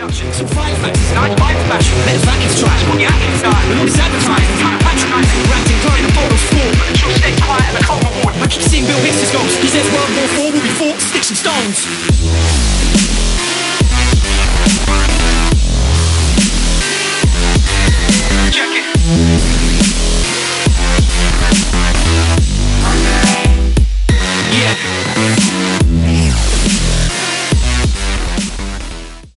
Some five factors in our life fashion. Let us back into trash, put your act inside. With all this advertising, kind of patronising, ranting, throwing a bottle of sport.